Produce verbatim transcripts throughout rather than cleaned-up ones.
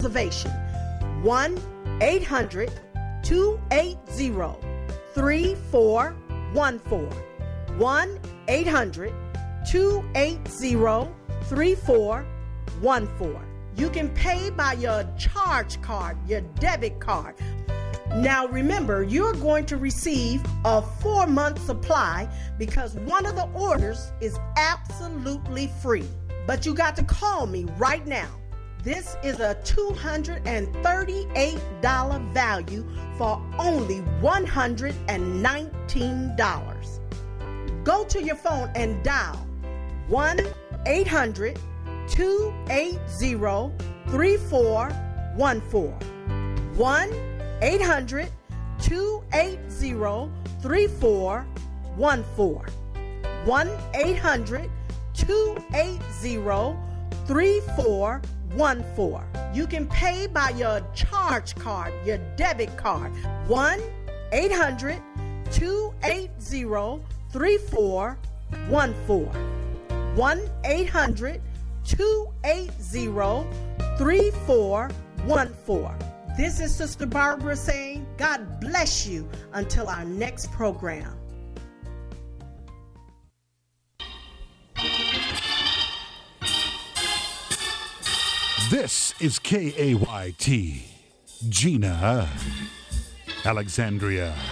reservation. one eight hundred two eight zero three four one four. one eight hundred two eight zero three four one four. You can pay by your charge card, your debit card. Now remember, you're going to receive a four-month supply because one of the orders is absolutely free. But you got to call me right now. This is a two hundred thirty-eight dollars value for only one hundred nineteen dollars. Go to your phone and dial one eight hundred two eight zero three four one four. one eight hundred two eight zero three four one four. one eight hundred two eight zero three four one four. You can pay by your charge card, your debit card. one eight hundred two eight zero three four one four. one eight hundred two eight zero three four one four. This is Sister Barbara saying, God bless you until our next program. This is K A Y T, Gina, Alexandria.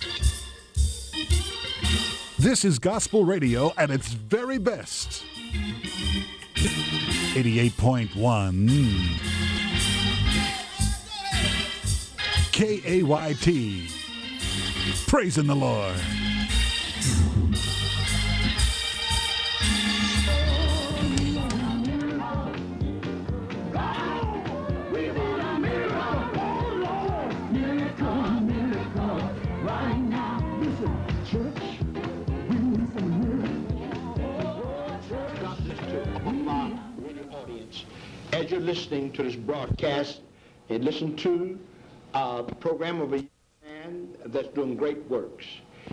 This is gospel radio at its very best. eighty-eight point one K A Y T, praising the Lord. As you're listening to this broadcast, and listen to uh, the program of a young man that's doing great works.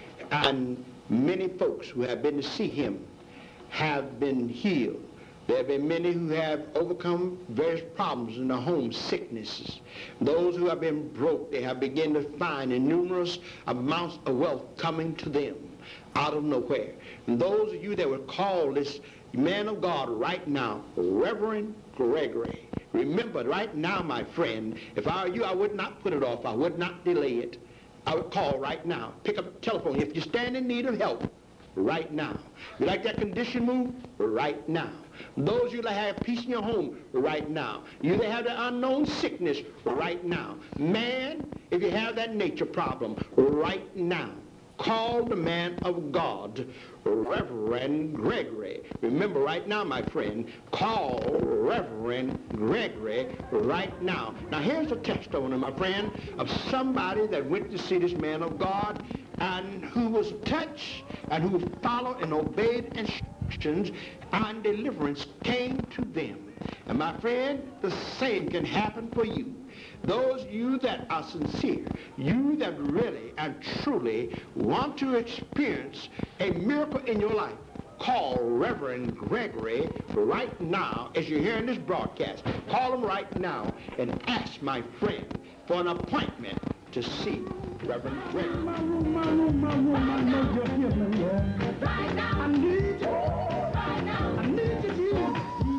And many folks who have been to see him have been healed. There have been many who have overcome various problems in their home, sicknesses. Those who have been broke, they have begun to find numerous amounts of wealth coming to them out of nowhere. And those of you that would call this man of God right now, Reverend Gregory, remember right now, my friend, if I were you, I would not put it off. I would not delay it. I would call right now. Pick up the telephone. If you stand in need of help, right now. You like that condition moved? Right now. Those of you that have peace in your home, right now. You that have the unknown sickness, right now. Man, if you have that nature problem, right now. Call the man of God, Reverend Gregory. Remember right now, my friend, call Reverend Gregory right now. Now here's a testimony, my friend, of somebody that went to see this man of God and who was touched and who followed and obeyed instructions, and deliverance came to them. And my friend, the same can happen for you. Those of you that are sincere, you that really and truly want to experience a miracle in your life, call Reverend Gregory right now as you're hearing this broadcast. Call him right now and ask my friend for an appointment to see Reverend Gregory. My room, my room, my room, I know you're here, Lord. Right now, I need you. Right now, I need you, Jesus.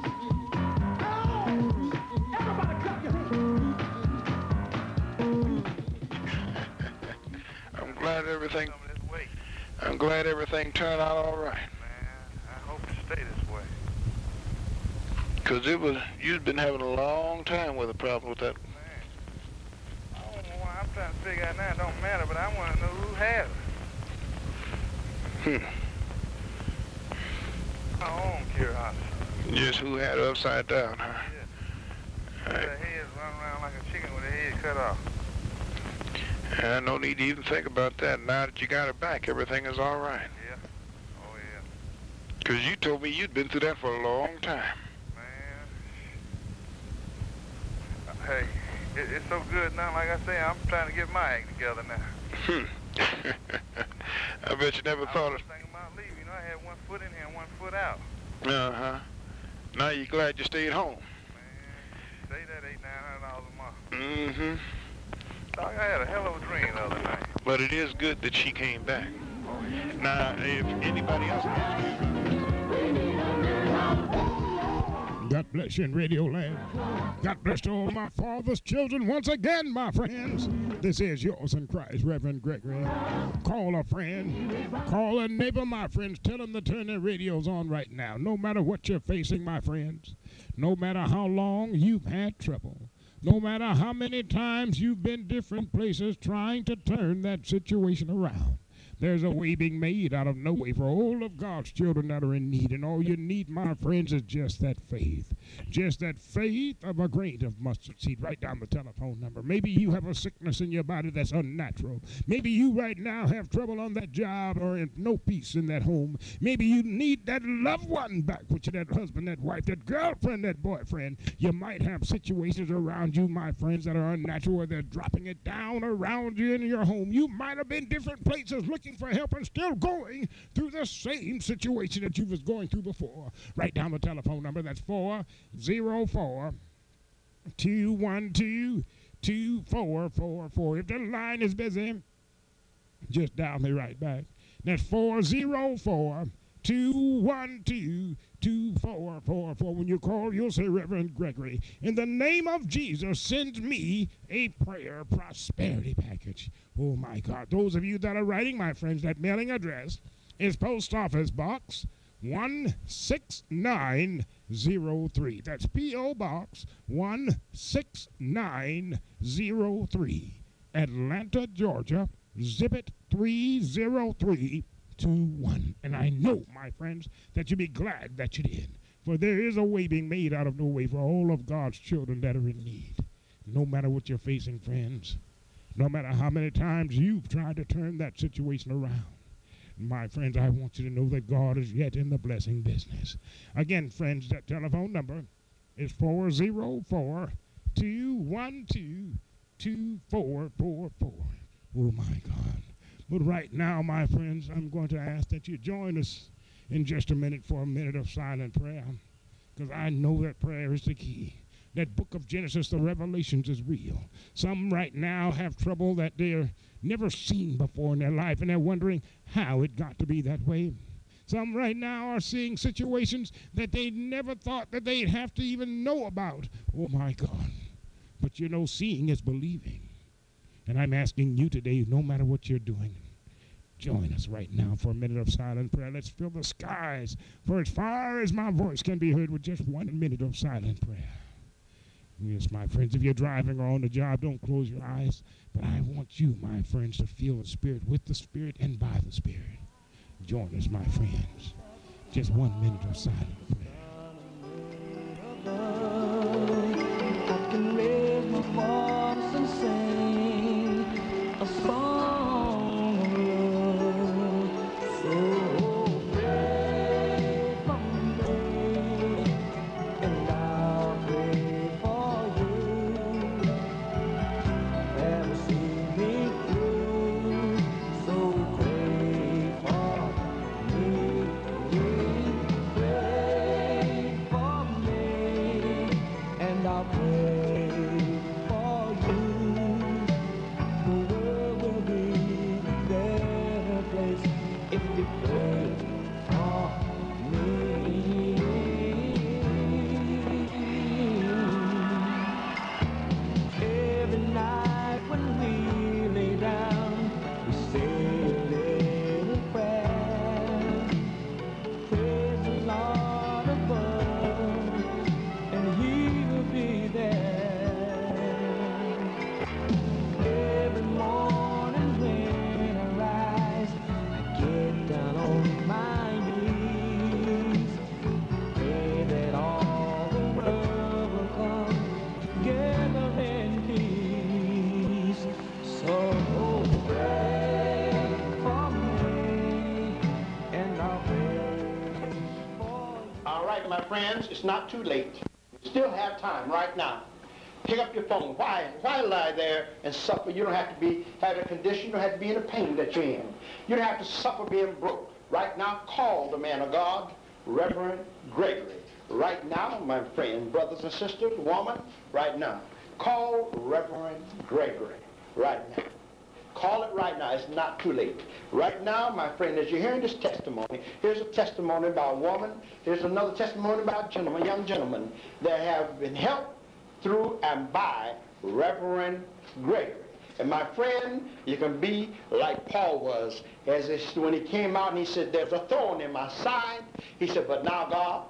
I'm glad everything. I'm glad everything turned out all right. Man, I hope it stay this way. Cause it was, you've been having a long time with a problem with that. Man, I don't know why. I'm trying to figure out now. It don't matter, but I want to know who has it. Hmm. My own curiosity. Just who had it upside down, huh? Yeah. Right. The head running around like a chicken with the head cut off. And no need to even think about that. Now that you got it back, everything is all right. Yeah. Oh, yeah. Because you told me you'd been through that for a long time. Man. Hey, it, it's so good now. Like I say, I'm trying to get my act together now. Hmm. I bet you never I thought was of... thinking about leaving. You know, I had one foot in here and one foot out. Uh-huh. Now you're glad you stayed home. Stay that eight, nine hundred dollars a month. Mm-hmm. Dog, I had a hell of a dream the other night. But it is good that she came back. Now, if anybody else God bless you in Radio Land. God bless to all my father's children once again, my friends. This is yours in Christ, Reverend Gregory. Call a friend. Call a neighbor, my friends. Tell them to turn their radios on right now. No matter what you're facing, my friends. No matter how long you've had trouble. No matter how many times you've been different places trying to turn that situation around. There's a way being made out of no way for all of God's children that are in need. And all you need, my friends, is just that faith. Just that faith of a grain of mustard seed. Write down the telephone number. Maybe you have a sickness in your body that's unnatural. Maybe you right now have trouble on that job or in no peace in that home. Maybe you need that loved one back with you, that husband, that wife, that girlfriend, that boyfriend. You might have situations around you, my friends, that are unnatural, where they're dropping it down around you in your home. You might have been different places looking for help and still going through the same situation that you was going through before. Write down the telephone number. That's four zero four, two one two, two four four four. If the line is busy, just dial me right back. That's four zero four, two one two, two four four four. When you call, you'll say, Reverend Gregory, in the name of Jesus, send me a prayer prosperity package. Oh, my God. Those of you that are writing, my friends, that mailing address is Post Office Box one six nine zero three. That's P O. Box one six nine zero three. Atlanta, Georgia, zip it three zero three two one. And I know, my friends, that you'll be glad that you did. For there is a way being made out of no way for all of God's children that are in need. No matter what you're facing, friends. No matter how many times you've tried to turn that situation around. My friends, I want you to know that God is yet in the blessing business. Again, friends, that telephone number is four zero four, two one two, two four four four. Oh, my God. But right now, my friends, I'm going to ask that you join us in just a minute for a minute of silent prayer, because I know that prayer is the key. That book of Genesis, the Revelations, is real. Some right now have trouble that they're never seen before in their life, and they're wondering how it got to be that way. Some right now are seeing situations that they never thought that they'd have to even know about. Oh, my God. But you know, seeing is believing. And I'm asking you today, no matter what you're doing, join us right now for a minute of silent prayer. Let's fill the skies for as far as my voice can be heard with just one minute of silent prayer. Yes, my friends, if you're driving or on the job, don't close your eyes. But I want you, my friends, to feel the Spirit with the Spirit and by the Spirit. Join us, my friends. Just one minute of silent prayer. I can raise my voice and sing a song of love. So pray for me, and I'll pray for you. Never see me through, so pray for me. Pray for me, and I'll pray for you. The world will be a better place if you pray for me. Every night when we lay down, we say a little prayer. Praise the Lord above, and He will be there. Every morning when I rise, I get down on my knees. Pray that all the world will come together in peace. So pray for me, and I'll pray for you. All right, my friends, it's not too late. You still have time right now. Pick up your phone. Why? Why lie there and suffer? You don't have to be have a condition. You don't have to be in the pain that you're in. You don't have to suffer being broke. Right now, call the man of God, Reverend Gregory. right now, my friend, brothers and sisters, woman, right now, call Reverend Gregory right now. Call it right now. It's not too late. Right now, my friend, as you're hearing this testimony, here's a testimony about a woman. Here's another testimony about a gentleman, a young gentleman that have been helped through and by Reverend Gregory. And my friend, you can be like Paul was, as it's, when he came out and he said, there's a thorn in my side. He said, but now, God,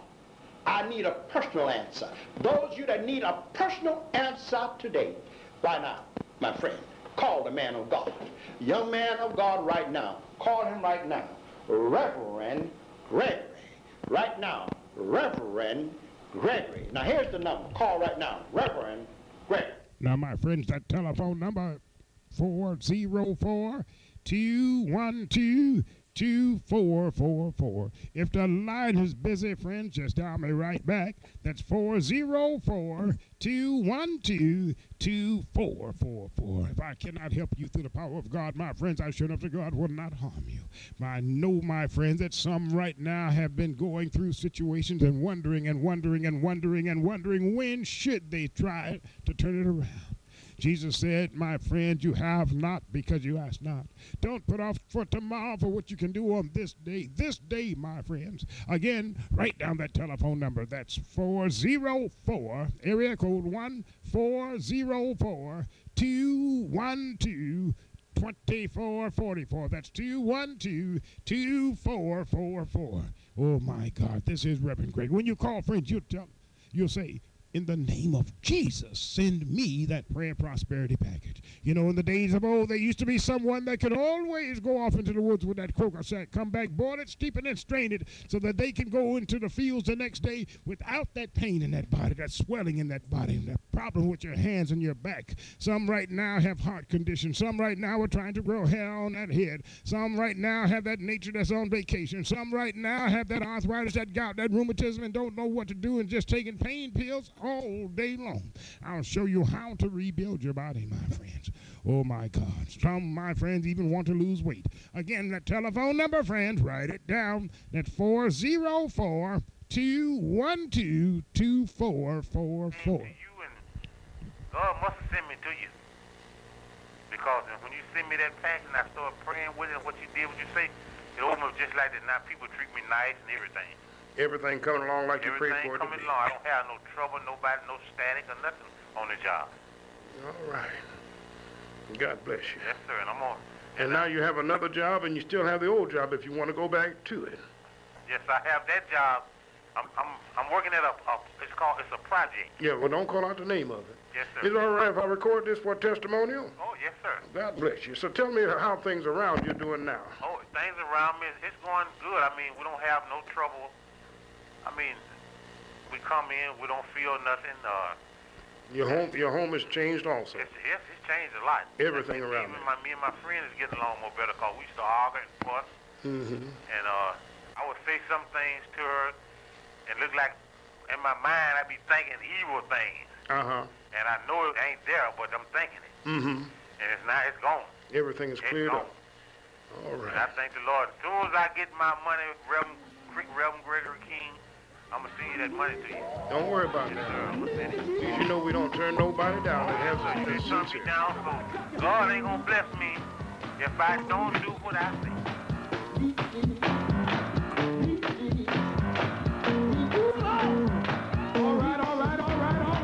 I need a personal answer. Those of you that need a personal answer today, right now, my friend, call the man of God. Young man of God right now. Call him right now. Reverend Gregory. Right now. Reverend Gregory. Now here's the number. Call right now. Reverend Gregory. Now, my friends, that telephone number, four oh four, two one two, two four four four. If the line is busy, friends, just dial me right back. That's four oh four, two one two, two four four four. If I cannot help you through the power of God, my friends, I sure enough to God will not harm you. I know, my friends, that some right now have been going through situations and wondering and wondering and wondering and wondering when should they try to turn it around. Jesus said, my friend, you have not because you ask not. Don't put off for tomorrow for what you can do on this day. This day, my friends. Again, write down that telephone number. That's four oh four, area code one four oh four, two one two, two four four four. That's two one two, two four four four. Oh, my God. This is Reverend Greg. When you call, friends, you'll, tell, you'll say, in the name of Jesus, send me that prayer prosperity package. You know, in the days of old, there used to be someone that could always go off into the woods with that croaker sack, come back, boil it, steep it, and strain it so that they can go into the fields the next day without that pain in that body, that swelling in that body, and that problem with your hands and your back. Some right now have heart conditions. Some right now are trying to grow hair on that head. Some right now have that nature that's on vacation. Some right now have that arthritis, that gout, that rheumatism, and don't know what to do and just taking pain pills all day long. I'll show you how to rebuild your body, my friends. Oh, my God. Some, my friends, even want to lose weight. Again, that telephone number, friends, write it down. That's four oh four, two one two, two four four four. You and God must have sent me to you. Because when you send me that pack and I start praying with it, what you did, what you say, it almost just like that. Now people treat me nice and everything. Everything coming along like you prayed for it to be. Everything coming along. I don't have no trouble, nobody, no static or nothing on the job. All right. God bless you. Yes, sir, and I'm on. And now you have another job, and you still have the old job if you want to go back to it. Yes, I have that job. I'm I'm I'm working at a, a it's called it's a project. Yeah, well, don't call out the name of it. Yes, sir. Is it all right if I record this for a testimonial? Oh, yes, sir. God bless you. So tell me how things around you doing now. Oh, things around me, it's going good. I mean, we don't have no trouble. I mean, we come in, we don't feel nothing. Uh, your home, your home has changed also. It's, yes, it's changed a lot. Everything I mean, around even me. My, me and my friend is getting along more better because we used to argue and fuss. Mm-hmm. And uh, I would say some things to her, and look like in my mind I'd be thinking evil things. Uh huh. And I know it ain't there, but I'm thinking it. Mm-hmm. And it's not. It's gone. Everything is it's cleared gone. up. All right. And I thank the Lord. As soon as I get my money, Reverend, Reverend Gregory King, I'm going to send you that money to you. Don't worry about yes, that. Sir, I'm gonna send it. Because you know we don't turn nobody down. It has So to you be turn me sincere. down, so God ain't going to bless me if I don't do what I say. All right, all right, all right, all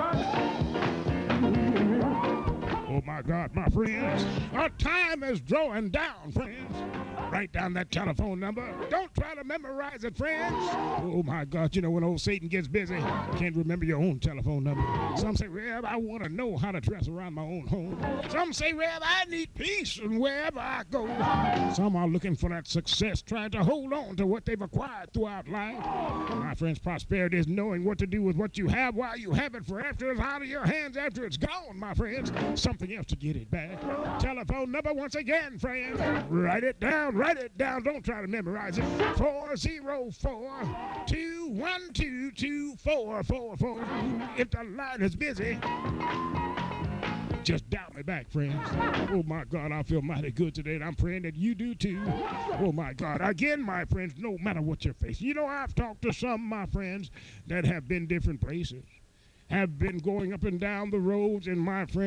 right. Oh, my God, my friends. Our time is drawing down, friends. Write down that telephone number. Don't try to memorize it, friends. Oh, my God, you know, when old Satan gets busy, can't remember your own telephone number. Some say, Reb, I want to know how to dress around my own home. Some say, Reb, I need peace wherever I go. Some are looking for that success, trying to hold on to what they've acquired throughout life. My friends, prosperity is knowing what to do with what you have while you have it, for after it's out of your hands, after it's gone, my friends, something else to get it back. Telephone number once again, friends. Write it down. Write it down. Don't try to memorize it. four oh four, two one two, two four four four. If the line is busy, just dial me back, friends. Oh, my God, I feel mighty good today, and I'm praying that you do too. Oh, my God. Again, my friends, no matter what you're facing. You know, I've talked to some of my friends that have been different places, have been going up and down the roads, and my friends,